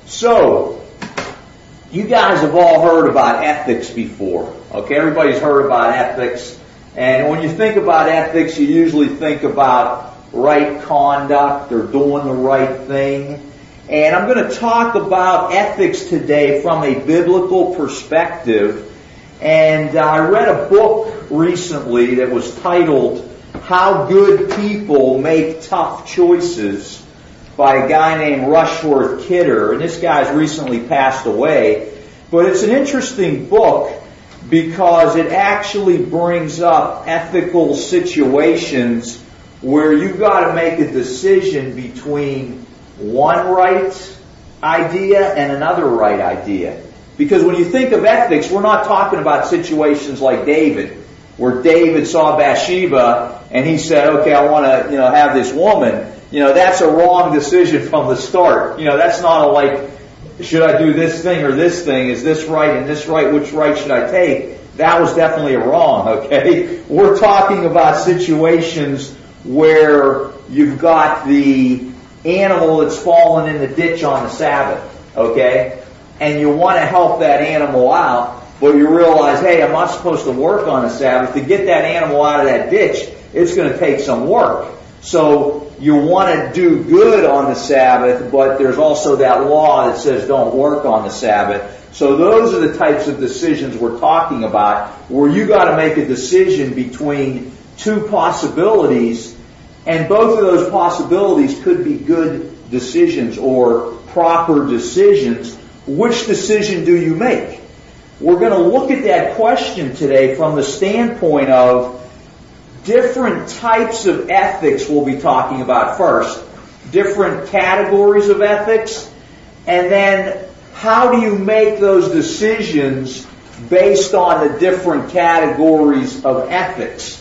So, you guys have all heard about ethics before. Okay, everybody's heard about ethics. And when you think about ethics, you usually think about right conduct or doing the right thing. And I'm going to talk about ethics today from a biblical perspective. And I read a book recently that was titled How Good People Make Tough Choices by a guy named Rushworth Kidder. And this guy's recently passed away. But it's an interesting book because it actually brings up ethical situations where you've got to make a decision between one right idea and another right idea. Because when you think of ethics, we're not talking about situations like David, where David saw Bathsheba and he said, okay, I want to, have this woman. That's a wrong decision from the start. That's not a like, should I do this thing or this thing? Is this right and this right? Which right should I take? That was definitely a wrong, okay? We're talking about situations where you've got the animal that's fallen in the ditch on the Sabbath, okay? And you want to help that animal out, but you realize, hey, I'm not supposed to work on the Sabbath. To get that animal out of that ditch, it's going to take some work. So you want to do good on the Sabbath, but there's also that law that says don't work on the Sabbath. So those are the types of decisions we're talking about, where you got to make a decision between two possibilities, and both of those possibilities could be good decisions or proper decisions. Which decision do you make? We're going to look at that question today from the standpoint of different types of ethics we'll be talking about first. Different categories of ethics. And then how do you make those decisions based on the different categories of ethics?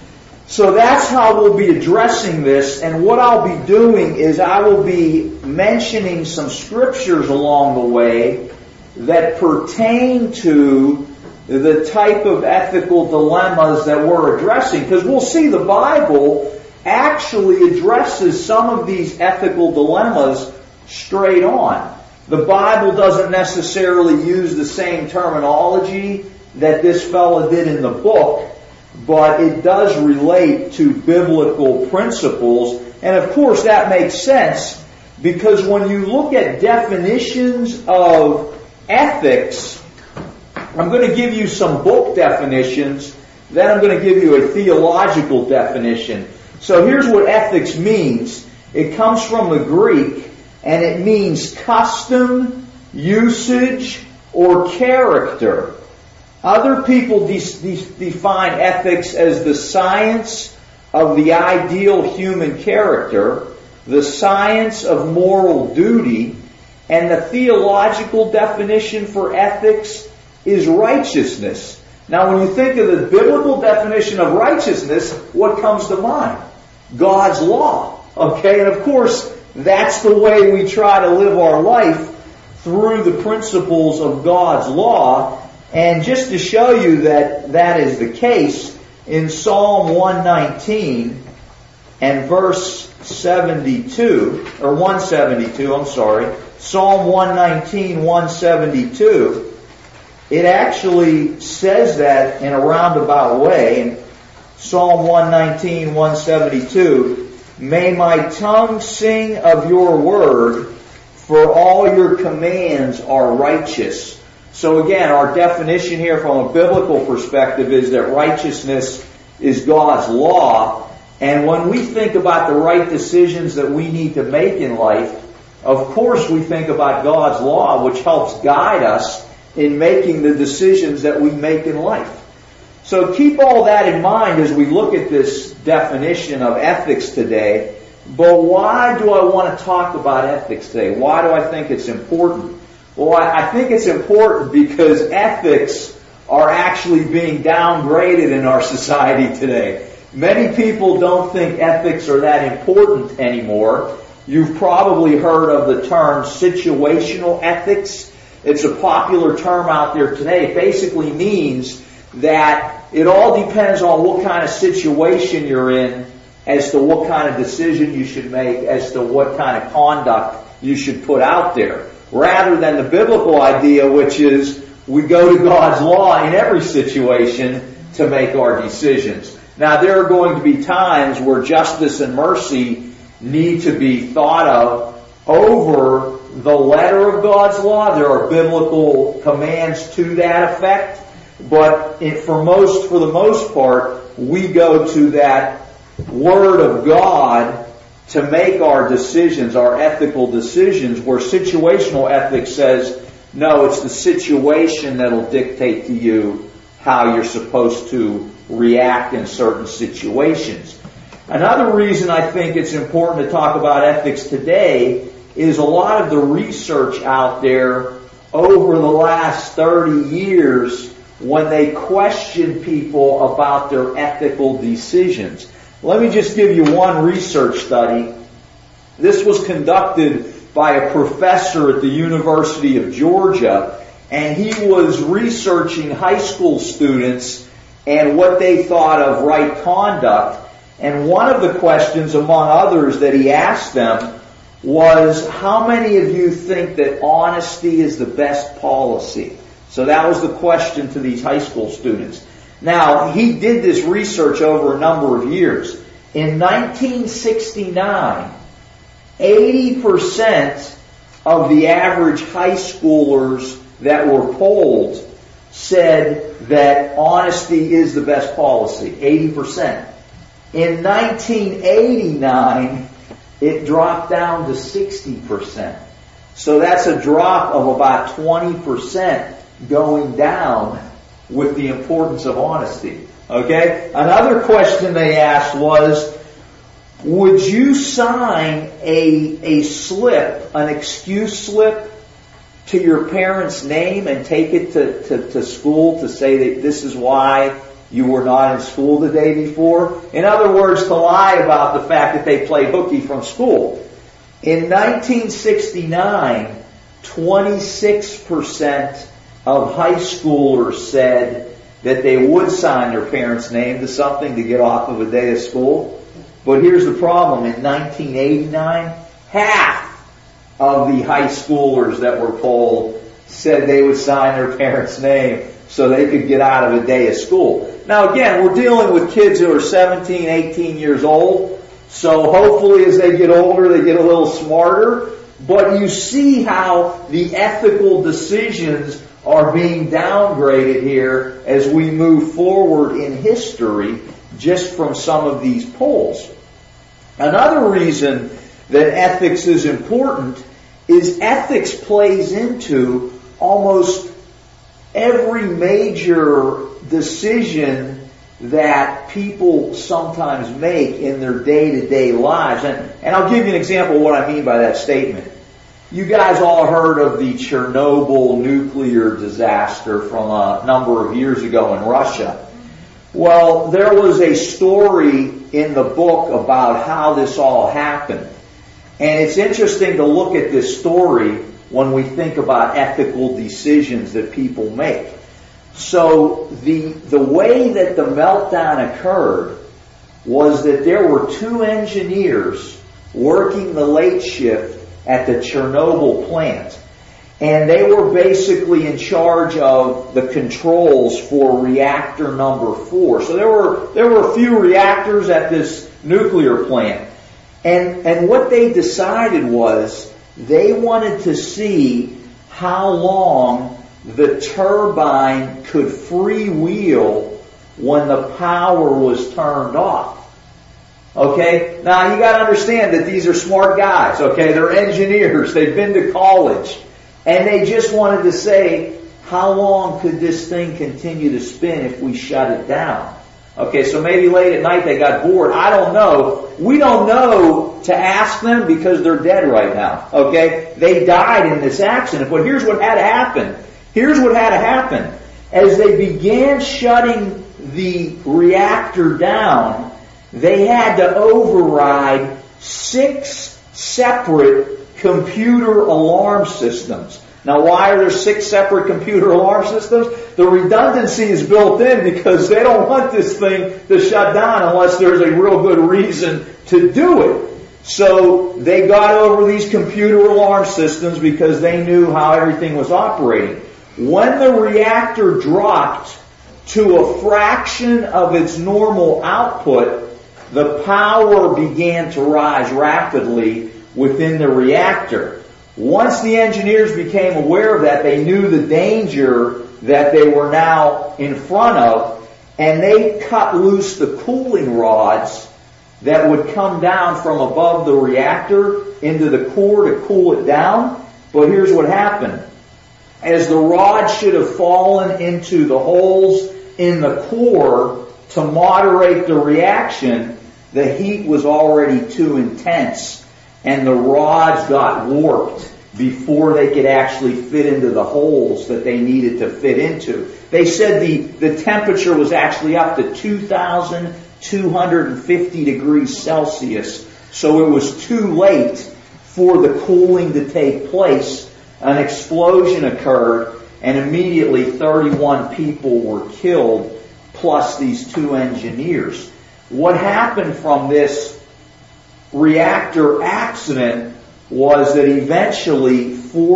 So that's how we'll be addressing this. And what I'll be doing is I will be mentioning some scriptures along the way that pertain to the type of ethical dilemmas that we're addressing. Because we'll see the Bible actually addresses some of these ethical dilemmas straight on. The Bible doesn't necessarily use the same terminology that this fellow did in the book, but it does relate to biblical principles. And of course that makes sense, because when you look at definitions of ethics, I'm going to give you some book definitions, then I'm going to give you a theological definition. So here's what ethics means. It comes from the Greek, and it means custom, usage, or character. Other people define ethics as the science of the ideal human character, the science of moral duty, and the theological definition for ethics is righteousness. Now, when you think of the biblical definition of righteousness, what comes to mind? God's law. Okay, and of course, that's the way we try to live our life, through the principles of God's law. And just to show you that that is the case, in Psalm 119 and verse 72, or 172, I'm sorry, Psalm 119, 172, it actually says that in a roundabout way. In Psalm 119, 172, may my tongue sing of your word, for all your commands are righteous. So again, our definition here from a biblical perspective is that righteousness is God's law. And when we think about the right decisions that we need to make in life, of course we think about God's law, which helps guide us in making the decisions that we make in life. So keep all that in mind as we look at this definition of ethics today. But why do I want to talk about ethics today? Why do I think it's important? Well, I think it's important because ethics are actually being downgraded in our society today. Many people don't think ethics are that important anymore. You've probably heard of the term situational ethics. It's a popular term out there today. It basically means that it all depends on what kind of situation you're in as to what kind of decision you should make, as to what kind of conduct you should put out there. rather than the biblical idea, which is we go to God's law in every situation to make our decisions. Now, there are going to be times where justice and mercy need to be thought of over the letter of God's law. There are biblical commands to that effect, but for the most part, we go to that Word of God to make our decisions, our ethical decisions, where situational ethics says, no, it's the situation that'll dictate to you how you're supposed to react in certain situations. Another reason I think it's important to talk about ethics today is a lot of the research out there over the last 30 years when they question people about their ethical decisions. Let me just give you one research study. This was conducted by a professor at the University of Georgia, and he was researching high school students and what they thought of right conduct. And one of the questions, among others, that he asked them was, how many of you think that honesty is the best policy? So that was the question to these high school students. Now, he did this research over a number of years. In 1969, 80% of the average high schoolers that were polled said that honesty is the best policy. 80%. In 1989, it dropped down to 60%. So that's a drop of about 20% going down with the importance of honesty. Okay? Another question they asked was, would you sign a slip, an excuse slip, to your parents' name and take it to school to say that this is why you were not in school the day before? In other words, to lie about the fact that they played hooky from school. In 1969, 26% of high schoolers said that they would sign their parents' name to something to get off of a day of school. But here's the problem. In 1989, half of the high schoolers that were polled said they would sign their parents' name so they could get out of a day of school. Now again, we're dealing with kids who are 17, 18 years old. So hopefully as they get older, they get a little smarter. But you see how the ethical decisions are being downgraded here as we move forward in history just from some of these polls. Another reason that ethics is important is ethics plays into almost every major decision that people sometimes make in their day-to-day lives. And I'll give you an example of what I mean by that statement. You guys all heard of the Chernobyl nuclear disaster from a number of years ago in Russia. Well, there was a story in the book about how this all happened. And it's interesting to look at this story when we think about ethical decisions that people make. So the way that the meltdown occurred was that there were two engineers working the late shift at the Chernobyl plant. And they were basically in charge of the controls for reactor number 4. So there were a few reactors at this nuclear plant. And what they decided was they wanted to see how long the turbine could freewheel when the power was turned off. Okay? Now you gotta understand that these are smart guys, okay? They're engineers, they've been to college, and they just wanted to say, how long could this thing continue to spin if we shut it down? Okay, so maybe late at night they got bored. I don't know. We don't know to ask them because they're dead right now. Okay? They died in this accident. But here's what had to happen. Here's what had to happen. As they began shutting the reactor down, they had to override 6 separate computer alarm systems. Now, why are there 6 separate computer alarm systems? The redundancy is built in because they don't want this thing to shut down unless there's a real good reason to do it. So they got over these computer alarm systems because they knew how everything was operating. When the reactor dropped to a fraction of its normal output, the power began to rise rapidly within the reactor. Once the engineers became aware of that, they knew the danger that they were now in front of, and they cut loose the cooling rods that would come down from above the reactor into the core to cool it down. But here's what happened. As the rods should have fallen into the holes in the core to moderate the reaction, the heat was already too intense, and the rods got warped before they could actually fit into the holes that they needed to fit into. They said the temperature was actually up to 2,250 degrees Celsius, so it was too late for the cooling to take place. An explosion occurred, and immediately 31 people were killed, plus these 2 engineers. What happened from this reactor accident was that eventually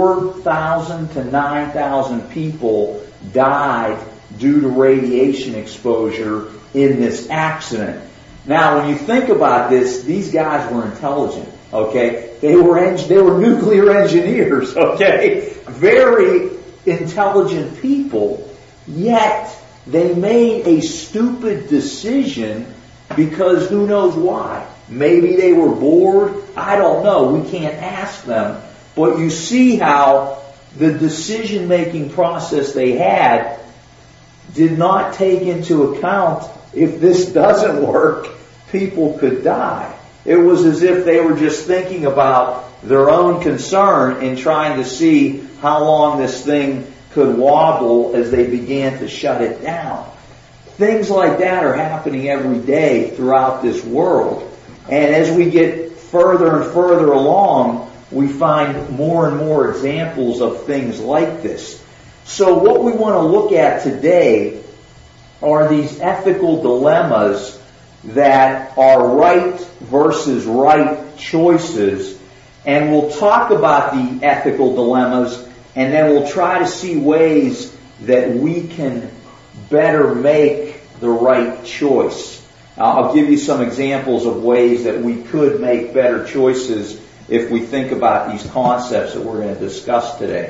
4,000 to 9,000 people died due to radiation exposure in this accident. Now, when you think about this, these guys were intelligent, okay? They were nuclear engineers, okay? Very intelligent people, yet they made a stupid decision because who knows why. Maybe they were bored. I don't know. We can't ask them. But you see how the decision-making process they had did not take into account if this doesn't work, people could die. It was as if they were just thinking about their own concern and trying to see how long this thing could wobble as they began to shut it down. Things like that are happening every day throughout this world. And as we get further and further along, we find more and more examples of things like this. So what we want to look at today are these ethical dilemmas that are right versus right choices. And we'll talk about the ethical dilemmas, and then we'll try to see ways that we can better make the right choice. I'll give you some examples of ways that we could make better choices if we think about these concepts that we're going to discuss today.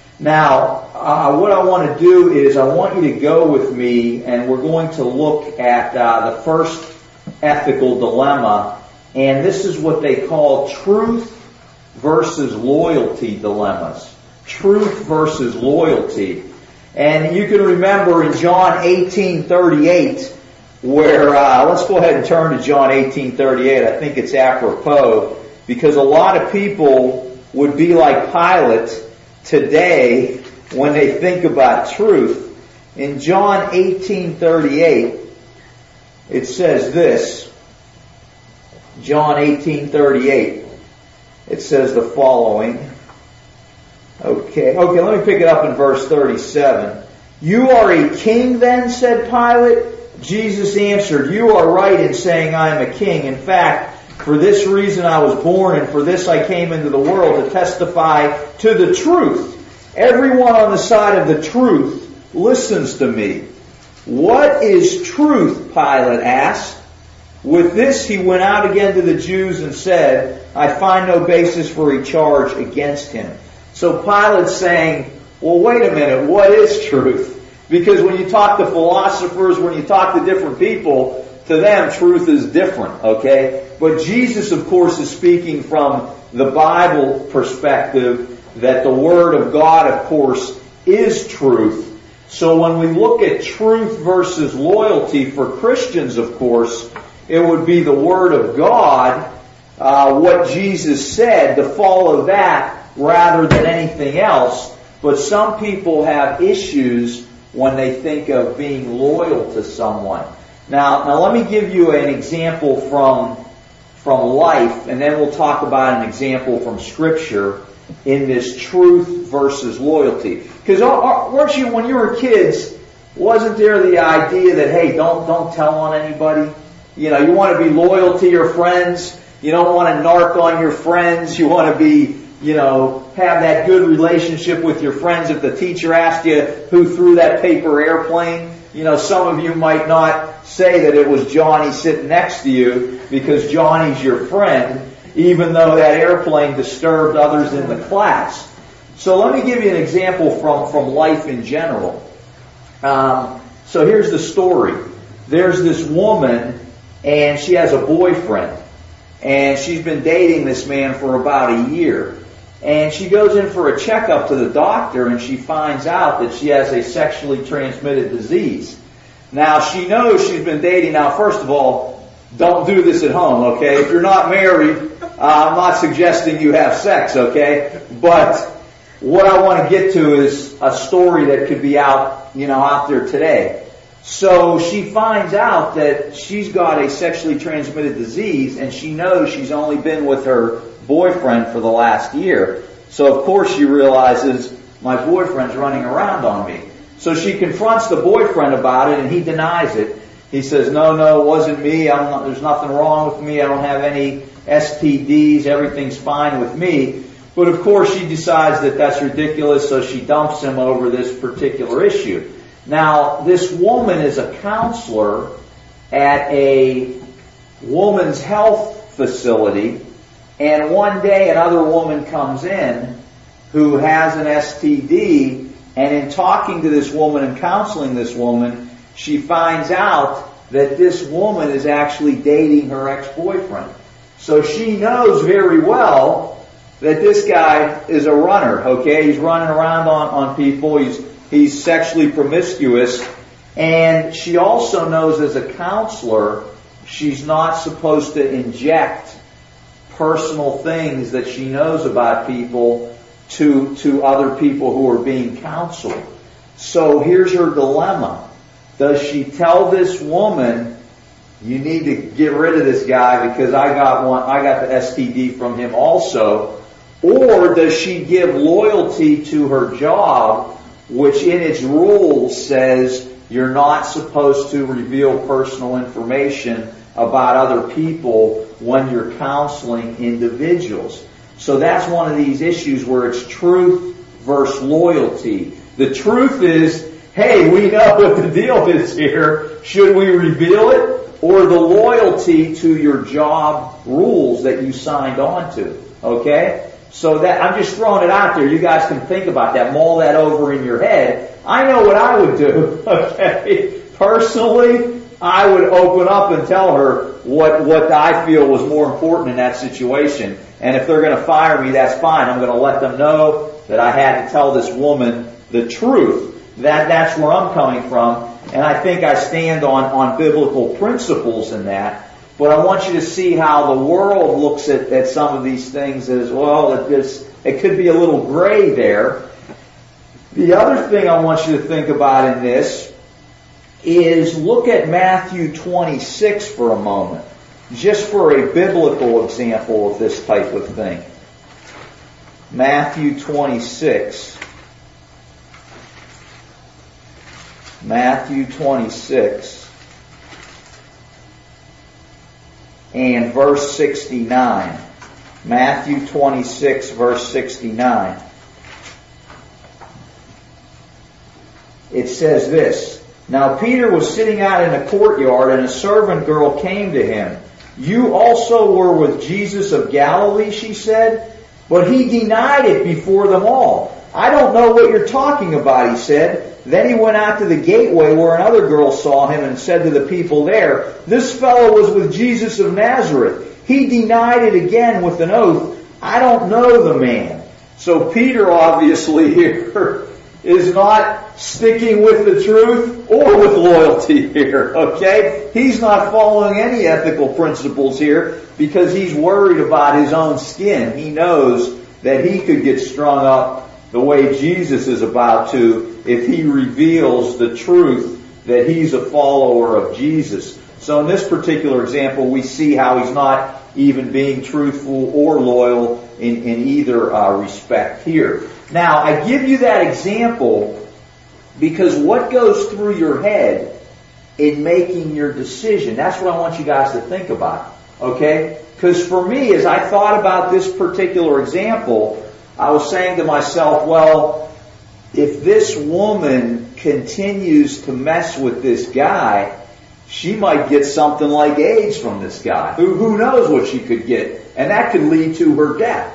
Now, what I want to do is I want you to go with me, and we're going to look at the first ethical dilemma, and this is what they call truth versus loyalty dilemmas. Truth versus loyalty. And you can remember in John 18:38, where, let's go ahead and turn to John 18:38. I think it's apropos, because a lot of people would be like Pilate today when they think about truth. In John 18:38, it says this. John 18:38. It says the following. Okay, let me pick it up in verse 37. "You are a king then?" said Pilate. Jesus answered, "You are right in saying I am a king. In fact, for this reason I was born, and for this I came into the world, to testify to the truth. Everyone on the side of the truth listens to me." "What is truth?" Pilate asked. With this he went out again to the Jews and said, "I find no basis for a charge against him." So Pilate's saying, well, wait a minute, what is truth? Because when you talk to philosophers, when you talk to different people, to them truth is different, okay? But Jesus, of course, is speaking from the Bible perspective that the Word of God, of course, is truth. So when we look at truth versus loyalty for Christians, of course, it would be the Word of God, what Jesus said, to follow that rather than anything else. But some people have issues when they think of being loyal to someone. Now let me give you an example from life, and then we'll talk about an example from Scripture in this truth versus loyalty. Because weren't you, when you were kids, wasn't there the idea that, hey, don't tell on anybody? You know, you want to be loyal to your friends. You don't want to narc on your friends. You want to be, have that good relationship with your friends. If the teacher asked you who threw that paper airplane, some of you might not say that it was Johnny sitting next to you because Johnny's your friend, even though that airplane disturbed others in the class. So let me give you an example from life in general. So here's the story. There's this woman, and she has a boyfriend, and she's been dating this man for about a year. And she goes in for a checkup to the doctor, and she finds out that she has a sexually transmitted disease. Now, she knows she's been dating. Now, first of all, don't do this at home, okay? If you're not married, I'm not suggesting you have sex, okay? But what I want to get to is a story that could be out there today. So she finds out that she's got a sexually transmitted disease, and she knows she's only been with her boyfriend for the last year. So of course she realizes, my boyfriend's running around on me. So she confronts the boyfriend about it, and he denies it. He says, no, it wasn't me. There's nothing wrong with me. I don't have any STDs. Everything's fine with me. But of course she decides that that's ridiculous, so she dumps him over this particular issue. Now, this woman is a counselor at a woman's health facility, and one day another woman comes in who has an STD, and in talking to this woman and counseling this woman, she finds out that this woman is actually dating her ex-boyfriend. So she knows very well that this guy is a runner, okay? He's running around on people. He's sexually promiscuous. And she also knows as a counselor, she's not supposed to inject personal things that she knows about people to other people who are being counseled. So here's her dilemma. Does she tell this woman, you need to get rid of this guy because I got the STD from him also? Or does she give loyalty to her job, which in its rules says you're not supposed to reveal personal information about other people when you're counseling individuals? So that's one of these issues where it's truth versus loyalty. The truth is, hey, we know what the deal is here. Should we reveal it? Or the loyalty to your job rules that you signed on to. Okay? So that I'm just throwing it out there. You guys can think about that, mull that over in your head. I know what I would do. Okay? Personally, I would open up and tell her what I feel was more important in that situation. And if they're going to fire me, that's fine. I'm going to let them know that I had to tell this woman the truth. That's where I'm coming from. And I think I stand on biblical principles in that. But I want you to see how the world looks at some of these things as, well, it could be a little gray there. The other thing I want you to think about in this is look at Matthew 26 for a moment, just for a biblical example of this type of thing. Matthew 26. Matthew 26 and verse 69. Matthew 26, verse 69. It says this, Now Peter was sitting out in the courtyard, and a servant girl came to him. You also were with Jesus of Galilee, she said. But he denied it before them all. I don't know what you're talking about, he said. Then he went out to the gateway where another girl saw him and said to the people there, This fellow was with Jesus of Nazareth. He denied it again with an oath. I don't know the man. So Peter obviously here is not sticking with the truth or with loyalty here, okay? He's not following any ethical principles here because he's worried about his own skin. He knows that he could get strung up the way Jesus is about to if he reveals the truth that he's a follower of Jesus. So in this particular example, we see how he's not even being truthful or loyal in either respect here. Now, I give you that example because what goes through your head in making your decision, that's what I want you guys to think about. Okay? Because for me, as I thought about this particular example, I was saying to myself, well, if this woman continues to mess with this guy, she might get something like AIDS from this guy. Who knows what she could get? And that could lead to her death.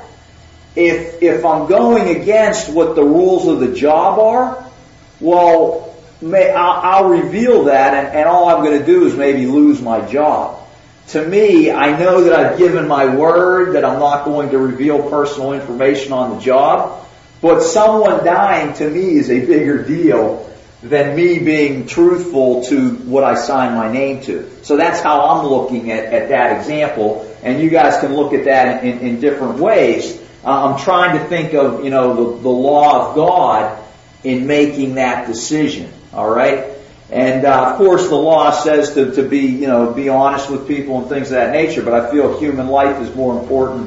If I'm going against what the rules of the job are, well, I'll reveal that, and all I'm going to do is maybe lose my job. To me, I know that I've given my word that I'm not going to reveal personal information on the job, but someone dying to me is a bigger deal than me being truthful to what I signed my name to. So that's how I'm looking at that example, and you guys can look at that in different ways. I'm trying to think of, the law of God in making that decision. All right? And of course the law says to be honest with people and things of that nature, but I feel human life is more important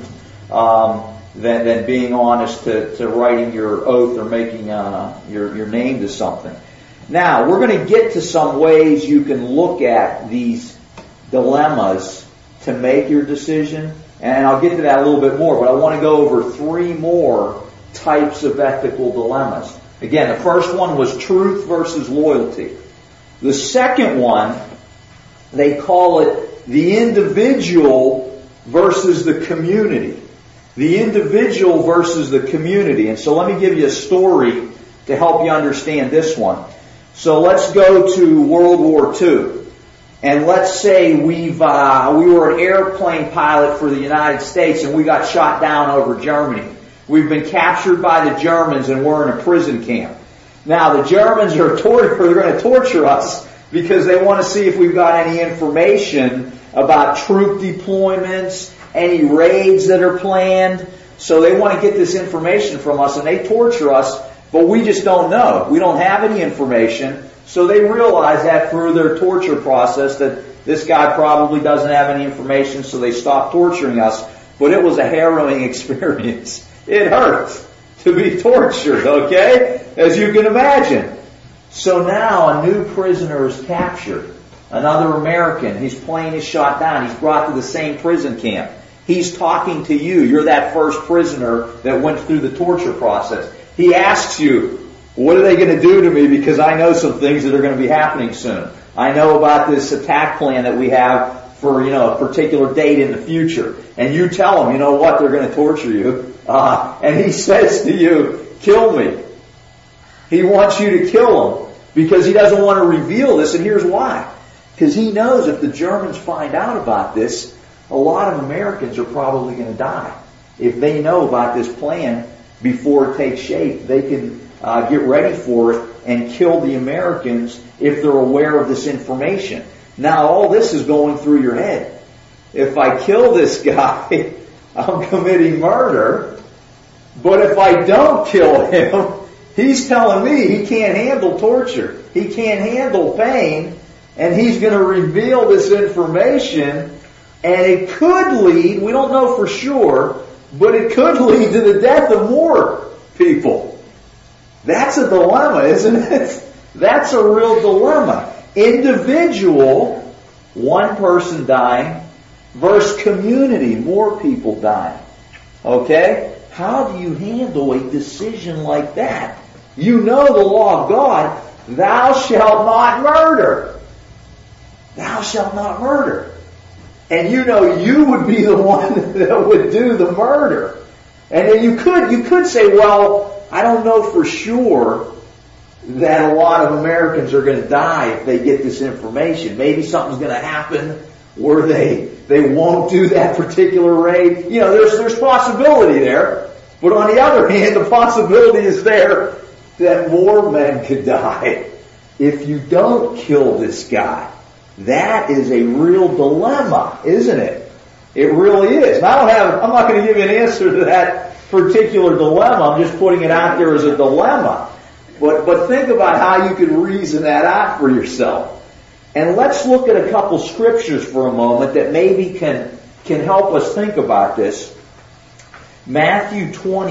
than being honest to writing your oath or making your name to something. Now, we're going to get to some ways you can look at these dilemmas to make your decision, and I'll get to that a little bit more, but I want to go over 3 more types of ethical dilemmas. Again, the first one was truth versus loyalty. The second one, they call it the individual versus the community. The individual versus the community. And so let me give you a story to help you understand this one. So let's go to World War II. And let's say we were an airplane pilot for the United States and we got shot down over Germany. We've been captured by the Germans and we're in a prison camp. Now the Germans they're going to torture us because they want to see if we've got any information about troop deployments, any raids that are planned. So they want to get this information from us and they torture us, but we just don't know. We don't have any information. So they realize that through their torture process that this guy probably doesn't have any information, so they stop torturing us. But it was a harrowing experience. It hurt to be tortured, okay? As you can imagine. So now a new prisoner is captured. Another American. His plane is shot down. He's brought to the same prison camp. He's talking to you. You're that first prisoner that went through the torture process. He asks you, what are they going to do to me? Because I know some things that are going to be happening soon. I know about this attack plan that we have for, a particular date in the future. And you tell him, you know what, they're going to torture you. And he says to you, kill me. He wants you to kill him because he doesn't want to reveal this. And here's why. Because he knows if the Germans find out about this, a lot of Americans are probably going to die. If they know about this plan before it takes shape, they can get ready for it and kill the Americans if they're aware of this information. Now all this is going through your head. If I kill this guy, I'm committing murder. But if I don't kill him, he's telling me he can't handle torture. He can't handle pain. And he's going to reveal this information. And it could lead, we don't know for sure, but it could lead to the death of more people. That's a dilemma, isn't it? That's a real dilemma. Individual, one person dying, versus community, more people dying. Okay? How do you handle a decision like that? You know the law of God, thou shalt not murder. Thou shalt not murder. And you know you would be the one that would do the murder. And then you could say, well, I don't know for sure that a lot of Americans are going to die if they get this information. Maybe something's going to happen where they won't do that particular raid. There's possibility there. But on the other hand, the possibility is there that more men could die if you don't kill this guy. That is a real dilemma, isn't it? It really is. And I'm not going to give you an answer to that particular dilemma. I'm just putting it out there as a dilemma. But think about how you could reason that out for yourself. And let's look at a couple scriptures for a moment that maybe can help us think about this. Matthew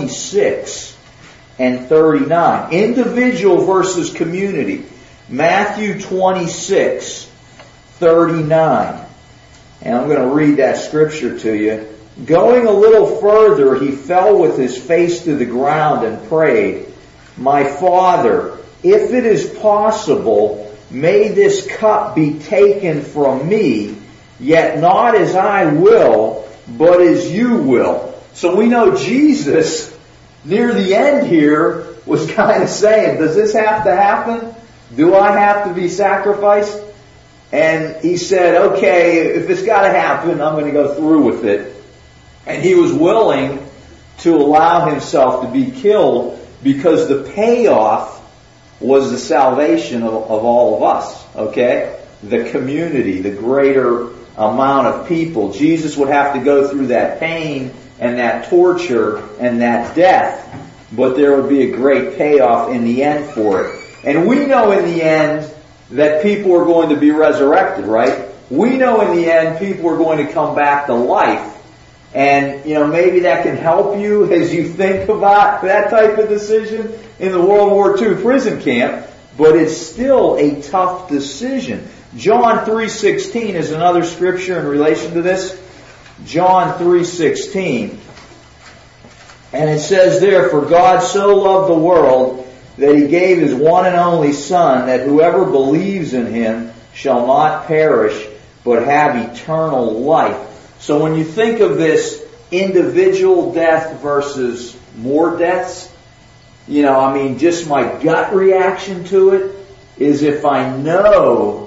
26 and 39. Individual versus community. Matthew 26, 39. And I'm going to read that scripture to you. Going a little further, he fell with his face to the ground and prayed, "My Father, if it is possible, may this cup be taken from me, yet not as I will, but as you will." So we know Jesus, near the end here, was kind of saying, does this have to happen? Do I have to be sacrificed? And he said, okay, if it's got to happen, I'm going to go through with it. And he was willing to allow himself to be killed because the payoff was the salvation of all of us, okay? The community, the greater amount of people. Jesus would have to go through that pain and that torture and that death, but there would be a great payoff in the end for it. And we know in the end that people are going to be resurrected, right? We know in the end people are going to come back to life. And, maybe that can help you as you think about that type of decision in the World War II prison camp, but it's still a tough decision. John 3:16 is another scripture in relation to this. John 3:16. And it says there, "For God so loved the world that He gave His one and only Son, that whoever believes in Him shall not perish, but have eternal life." So when you think of this individual death versus more deaths, just my gut reaction to it is if I know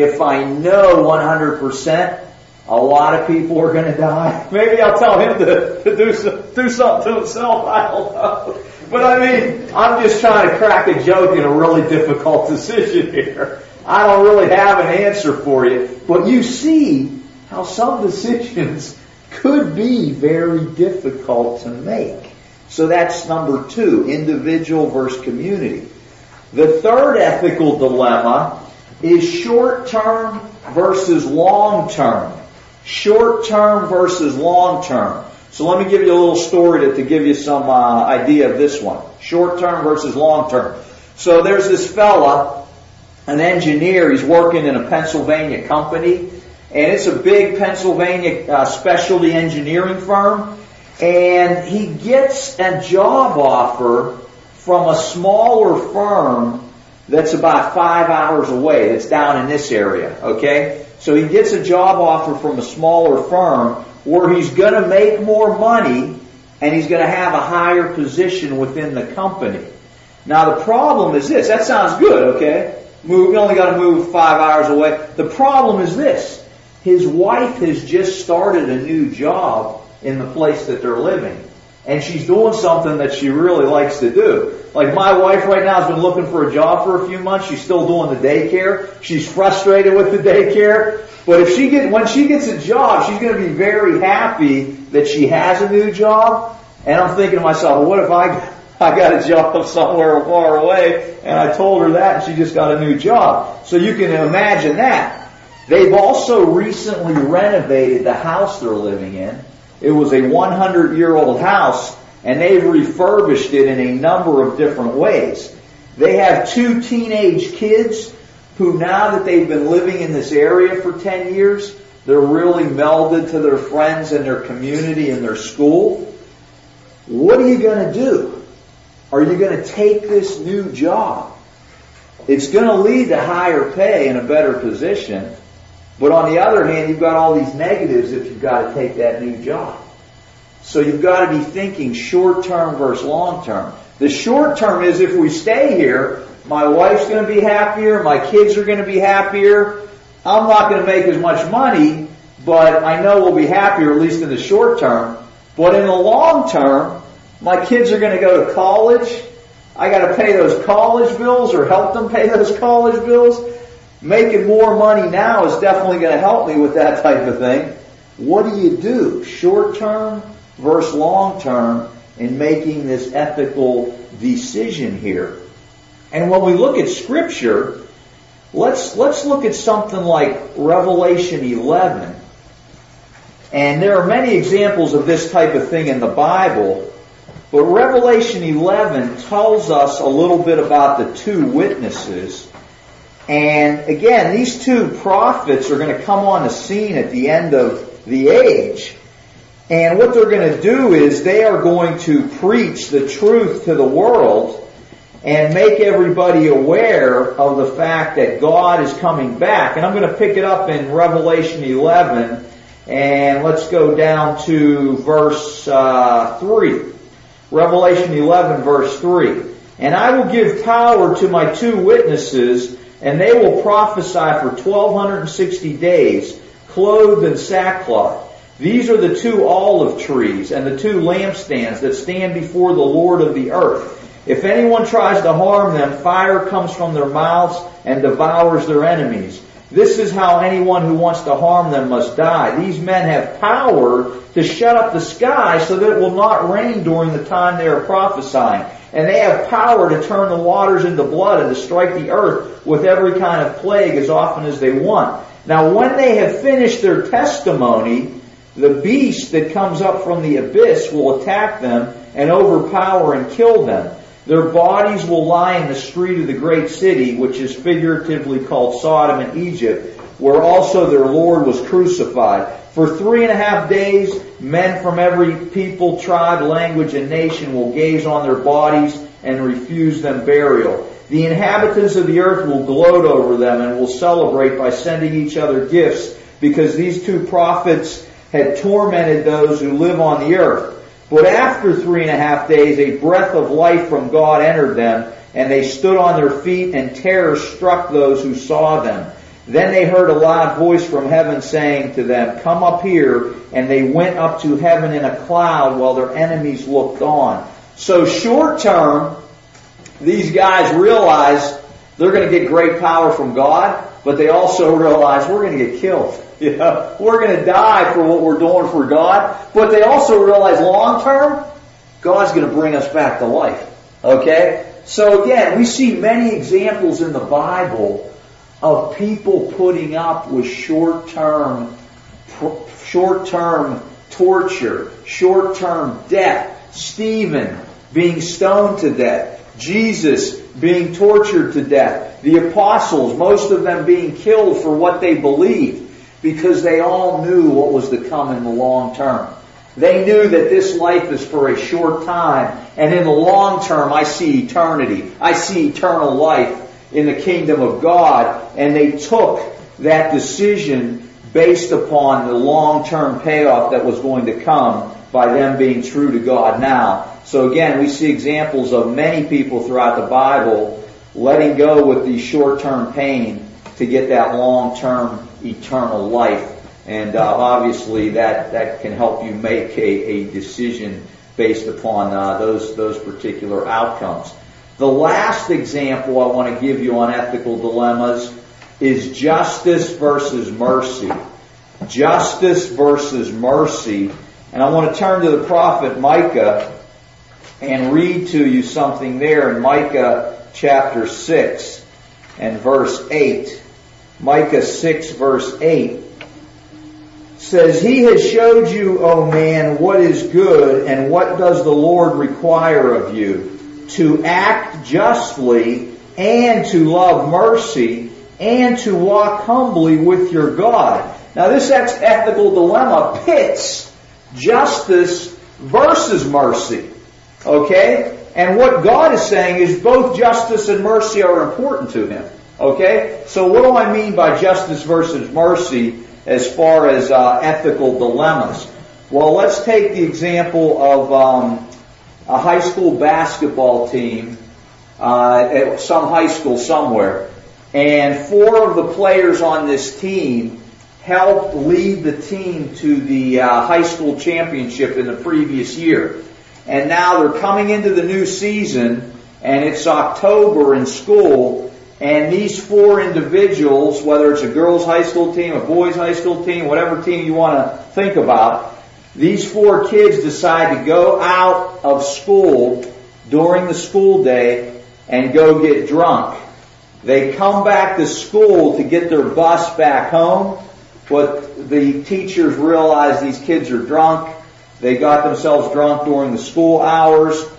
100% a lot of people are going to die, maybe I'll tell him to do something to himself. I don't know. But I'm just trying to crack a joke in a really difficult decision here. I don't really have an answer for you. But you see how some decisions could be very difficult to make. So that's number 2, individual versus community. The third ethical dilemma is short-term versus long-term. Short-term versus long-term. So let me give you a little story to give you some idea of this one. Short-term versus long-term. So there's this fella, an engineer, he's working in a Pennsylvania company, and it's a big Pennsylvania specialty engineering firm, and he gets a job offer from a smaller firm that's about 5 hours away, that's down in this area, okay? So he gets a job offer from a smaller firm where he's going to make more money and he's going to have a higher position within the company. Now the problem is this. That sounds good, okay? We only got to move 5 hours away. The problem is this. His wife has just started a new job in the place that they're living. And she's doing something that she really likes to do. Like my wife right now has been looking for a job for a few months. She's still doing the daycare. She's frustrated with the daycare. But when she gets a job, she's going to be very happy that she has a new job. And I'm thinking to myself, well, what if I got a job somewhere far away and I told her that and she just got a new job? So you can imagine that. They've also recently renovated the house they're living in. It was a 100-year-old house, and they've refurbished it in a number of different ways. They have 2 teenage kids who, now that they've been living in this area for 10 years, they're really melded to their friends and their community and their school. What are you going to do? Are you going to take this new job? It's going to lead to higher pay and a better position. But on the other hand, you've got all these negatives if you've got to take that new job. So you've got to be thinking short-term versus long-term. The short-term is if we stay here, my wife's going to be happier, my kids are going to be happier. I'm not going to make as much money, but I know we'll be happier, at least in the short term. But in the long term, my kids are going to go to college. I got to pay those college bills or help them pay those college bills. Making more money now is definitely going to help me with that type of thing. What do you do? Short term versus long term in making this ethical decision here. And when we look at Scripture, let's look at something like Revelation 11. And there are many examples of this type of thing in the Bible. But Revelation 11 tells us a little bit about the 2 witnesses. And again, these two prophets are going to come on the scene at the end of the age. And what they're going to do is they are going to preach the truth to the world and make everybody aware of the fact that God is coming back. And I'm going to pick it up in Revelation 11, and let's go down to verse 3. Revelation 11, verse 3. And I will give power to my two witnesses, and they will prophesy for 1260 days, clothed in sackcloth. These are the two olive trees and the two lampstands that stand before the Lord of the earth. If anyone tries to harm them, fire comes from their mouths and devours their enemies. This is how anyone who wants to harm them must die. These men have power to shut up the sky so that it will not rain during the time they are prophesying. And they have power to turn the waters into blood and to strike the earth with every kind of plague as often as they want. Now when they have finished their testimony, the beast that comes up from the abyss will attack them and overpower and kill them. Their bodies will lie in the street of the great city, which is figuratively called Sodom and Egypt, where also their Lord was crucified. For 3.5 days, men from every people, tribe, language, and nation will gaze on their bodies and refuse them burial. The inhabitants of the earth will gloat over them and will celebrate by sending each other gifts, because these two prophets had tormented those who live on the earth. But after 3.5 days, a breath of life from God entered them, and they stood on their feet, and terror struck those who saw them. Then they heard a loud voice from heaven saying to them, "Come up here." And they went up to heaven in a cloud while their enemies looked on. So short term, these guys realize they're going to get great power from God, but they also realize we're going to get killed. We're going to die for what we're doing for God. But they also realize long term, God's going to bring us back to life. Okay? So again, we see many examples in the Bible of people putting up with short-term torture, short-term death. Stephen being stoned to death. Jesus being tortured to death. The apostles, most of them being killed for what they believed, because they all knew what was to come in the long term. They knew that this life is for a short time, and in the long term I see eternity. I see eternal life in the kingdom of God, and they took that decision based upon the long-term payoff that was going to come by them being true to God now. So again, we see examples of many people throughout the Bible letting go with the short-term pain to get that long-term eternal life. And obviously that can help you make a decision based upon those particular outcomes. The last example I want to give you on ethical dilemmas is justice versus mercy. Justice versus mercy. And I want to turn to the prophet Micah and read to you something there in Micah chapter 6 and verse 8. Micah 6 verse 8 says, "He has showed you, O man, what is good, and what does the Lord require of you? To act justly, and to love mercy, and to walk humbly with your God." Now this ethical dilemma pits justice versus mercy. Okay? And what God is saying is both justice and mercy are important to Him. Okay? So what do I mean by justice versus mercy as far as ethical dilemmas? Well, let's take the example of a high school basketball team at some high school somewhere. And 4 of the players on this team helped lead the team to the high school championship in the previous year. And now they're coming into the new season, and it's October in school, and these 4 individuals, whether it's a girls' high school team, a boys' high school team, whatever team you want to think about, these 4 kids decide to go out of school during the school day and go get drunk. They come back to school to get their bus back home, but the teachers realize these kids are drunk. They got themselves drunk during the school hours.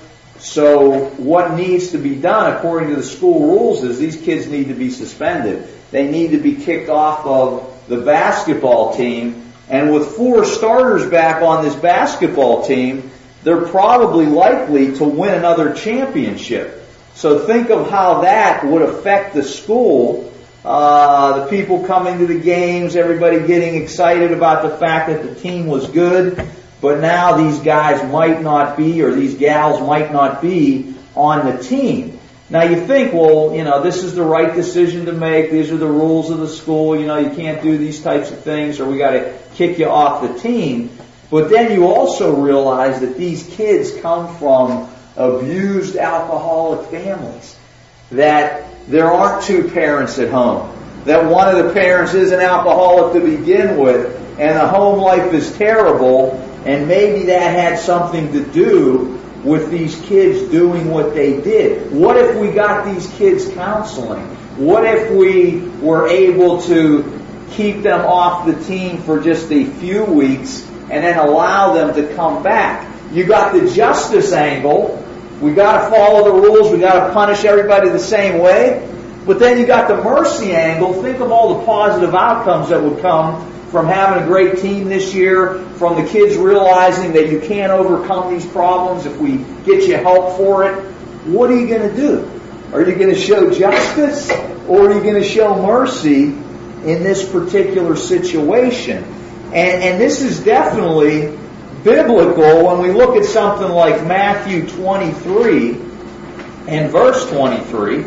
So what needs to be done according to the school rules is these kids need to be suspended. They need to be kicked off of the basketball team. And with 4 starters back on this basketball team, they're probably likely to win another championship. So think of how that would affect the school. The people coming to the games, everybody getting excited about the fact that the team was good. But now these guys might not be, or these gals might not be on the team. Now you think, well, this is the right decision to make. These are the rules of the school. You can't do these types of things, or we got to kick you off the team. But then you also realize that these kids come from abused alcoholic families. That there aren't 2 parents at home. That one of the parents is an alcoholic to begin with, and the home life is terrible. And maybe that had something to do with these kids doing what they did. What if we got these kids counseling? What if we were able to keep them off the team for just a few weeks and then allow them to come back? You got the justice angle. We got to follow the rules. We got to punish everybody the same way. But then you got the mercy angle. Think of all the positive outcomes that would come from having a great team this year, from the kids realizing that you can't overcome these problems if we get you help for it. What are you going to do? Are you going to show justice, or are you going to show mercy in this particular situation? And this is definitely biblical when we look at something like Matthew 23 and verse 23,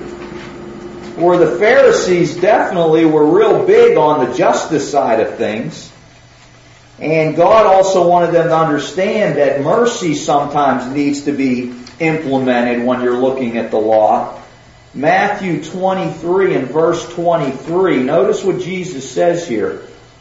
where the Pharisees definitely were real big on the justice side of things. And God also wanted them to understand that mercy sometimes needs to be implemented when you're looking at the law. Matthew 23 and verse 23, notice what Jesus says here.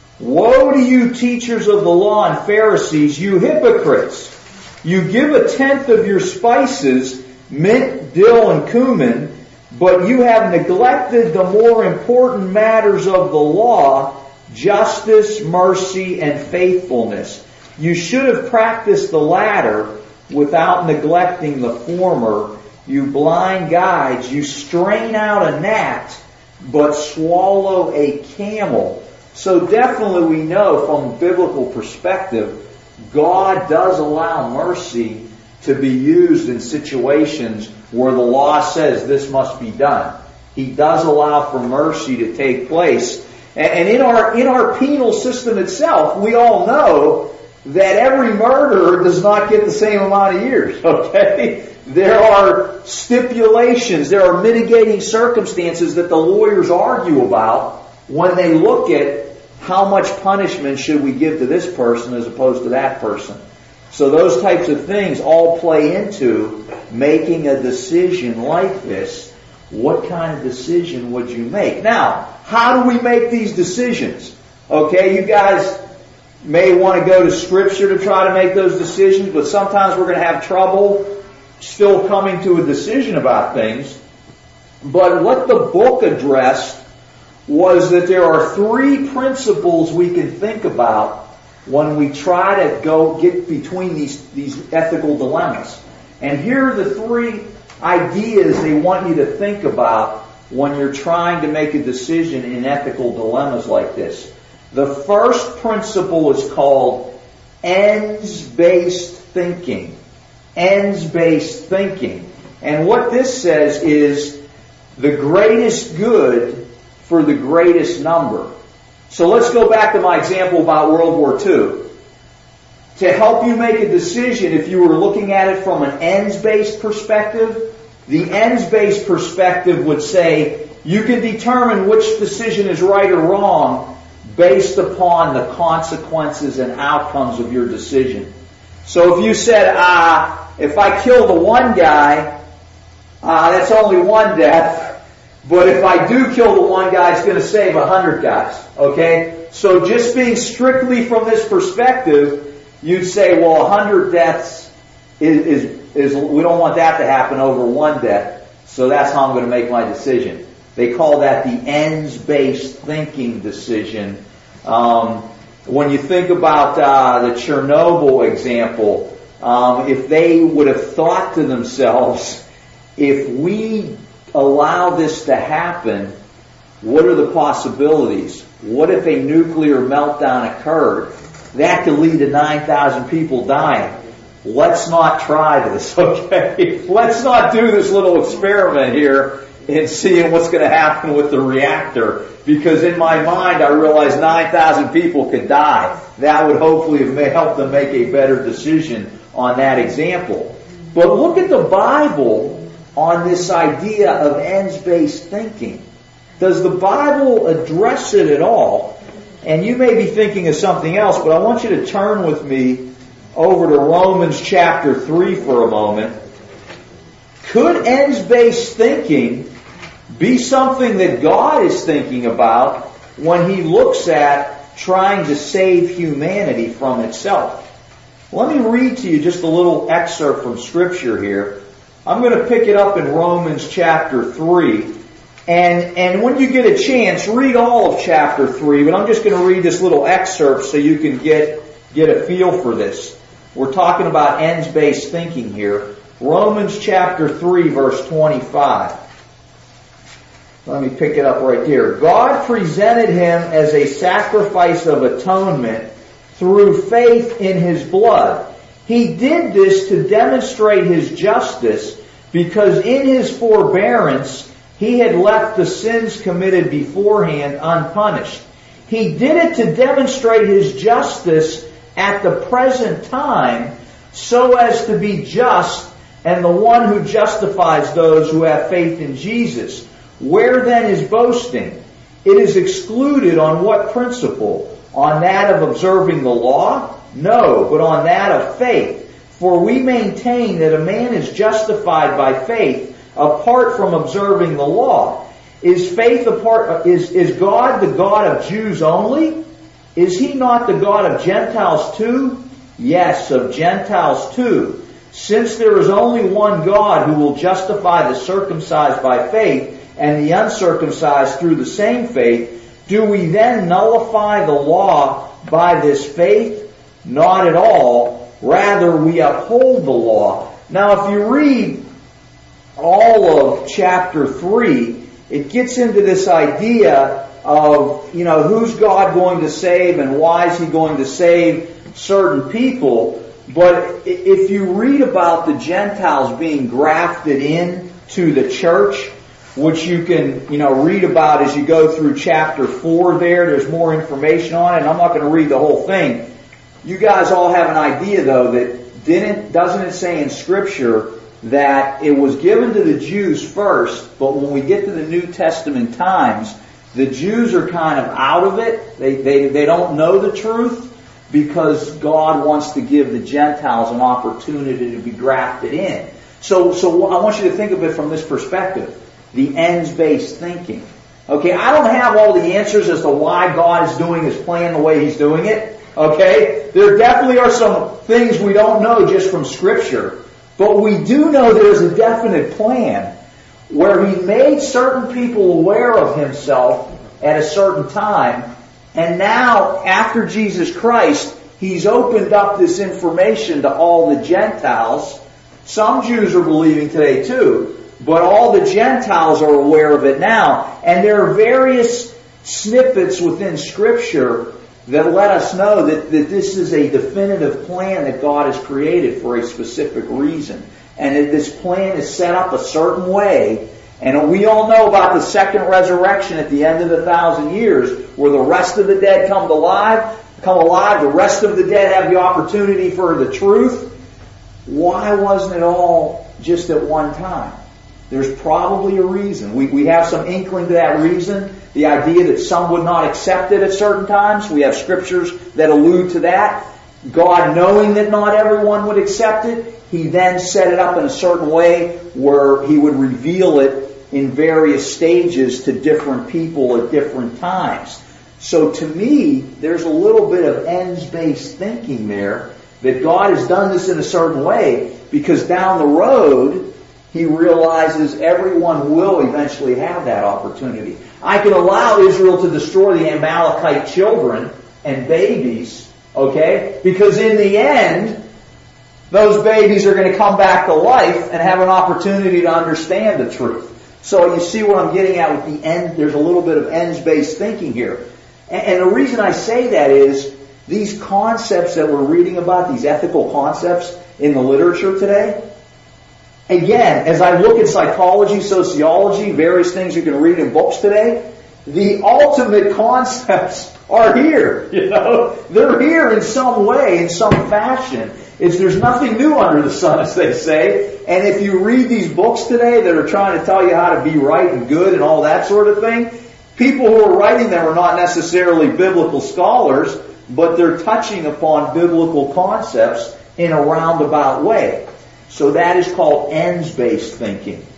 Woe to you, teachers of the law and Pharisees, you hypocrites! You give 1/10 of your spices, mint, dill, and cumin, but you have neglected the more important matters of the law, justice, mercy, and faithfulness. You should have practiced the latter without neglecting the former. You blind guides, you strain out a gnat, but swallow a camel. So definitely we know from a biblical perspective, God does allow mercy to be used in situations where the law says this must be done. He does allow for mercy to take place. And in our penal system itself, we all know that every murderer does not get the same amount of years, okay? There are stipulations, there are mitigating circumstances that the lawyers argue about when they look at how much punishment should we give to this person as opposed to that person. So those types of things all play into making a decision like this. What kind of decision would you make? Now, how do we make these decisions? Okay, you guys may want to go to Scripture to try to make those decisions, but sometimes we're going to have trouble still coming to a decision about things. But what the book addressed was that there are 3 principles we can think about when we try to go get between these ethical dilemmas. And here are the 3 ideas they want you to think about when you're trying to make a decision in ethical dilemmas like this. The first principle is called ends-based thinking. Ends-based thinking. And what this says is the greatest good for the greatest number. So let's go back to my example about World War II. To help you make a decision, if you were looking at it from an ends-based perspective, the ends-based perspective would say you can determine which decision is right or wrong based upon the consequences and outcomes of your decision. So if you said, if I kill the one guy, that's only one death. But if I do kill the one guy, it's going to save 100 guys. Okay? So just being strictly from this perspective, you'd say, well, 100 deaths is we don't want that to happen over one death. So that's how I'm going to make my decision. They call that the ends-based thinking decision. When you think about the Chernobyl example, if they would have thought to themselves, if we allow this to happen, what are the possibilities? What if a nuclear meltdown occurred? That could lead to 9,000 people dying. Let's not try this, okay? Let's not do this little experiment here and seeing what's going to happen with the reactor. Because in my mind, I realize 9,000 people could die. That would hopefully have helped them make a better decision on that example. But look at the Bible on this idea of ends-based thinking. Does the Bible address it at all? And you may be thinking of something else, but I want you to turn with me over to Romans chapter 3 for a moment. Could ends-based thinking be something that God is thinking about when He looks at trying to save humanity from itself? Let me read to you just a little excerpt from Scripture here. I'm going to pick it up in Romans chapter 3. And when you get a chance, read all of chapter 3, but I'm just going to read this little excerpt so you can get a feel for this. We're talking about ends-based thinking here. Romans chapter 3, verse 25. Let me pick it up right here. God presented Him as a sacrifice of atonement through faith in His blood. He did this to demonstrate His justice, because in His forbearance He had left the sins committed beforehand unpunished. He did it to demonstrate His justice at the present time, so as to be just and the one who justifies those who have faith in Jesus. Where then is boasting? It is excluded on what principle? On that of observing the law? No, but on that of faith. For we maintain that a man is justified by faith apart from observing the law. Is faith is God the God of Jews only? Is He not the God of Gentiles too? Yes, of Gentiles too. Since there is only one God who will justify the circumcised by faith and the uncircumcised through the same faith, do we then nullify the law by this faith? Not at all. Rather, we uphold the law. Now, if you read all of chapter 3, it gets into this idea of, who's God going to save and why is He going to save certain people. But if you read about the Gentiles being grafted in to the church, which you can, read about as you go through chapter 4 there's more information on it, and I'm not going to read the whole thing. You guys all have an idea, though, that doesn't it say in Scripture that it was given to the Jews first, but when we get to the New Testament times, the Jews are kind of out of it. They don't know the truth because God wants to give the Gentiles an opportunity to be grafted in. So I want you to think of it from this perspective, the ends-based thinking. Okay, I don't have all the answers as to why God is doing His plan the way He's doing it. Okay, there definitely are some things we don't know just from Scripture. But we do know there's a definite plan where He made certain people aware of Himself at a certain time. And now, after Jesus Christ, He's opened up this information to all the Gentiles. Some Jews are believing today too, but all the Gentiles are aware of it now. And there are various snippets within Scripture that let us know that this is a definitive plan that God has created for a specific reason. And that this plan is set up a certain way. And we all know about the second resurrection at the end of the 1,000 years, where the rest of the dead come alive, the rest of the dead have the opportunity for the truth. Why wasn't it all just at one time? There's probably a reason. We have some inkling to that reason. The idea that some would not accept it at certain times. We have scriptures that allude to that. God, knowing that not everyone would accept it, He then set it up in a certain way where He would reveal it in various stages to different people at different times. So to me, there's a little bit of ends-based thinking there, that God has done this in a certain way because down the road, He realizes everyone will eventually have that opportunity. I can allow Israel to destroy the Amalekite children and babies, okay? Because in the end, those babies are going to come back to life and have an opportunity to understand the truth. So you see what I'm getting at with the end. There's a little bit of ends-based thinking here. And the reason I say that is these concepts that we're reading about, these ethical concepts in the literature today, again, as I look at psychology, sociology, various things you can read in books today, the ultimate concepts are here. They're here in some way, in some fashion. There's nothing new under the sun, as they say. And if you read these books today that are trying to tell you how to be right and good and all that sort of thing, people who are writing them are not necessarily biblical scholars, but they're touching upon biblical concepts in a roundabout way. So that is called ends-based thinking.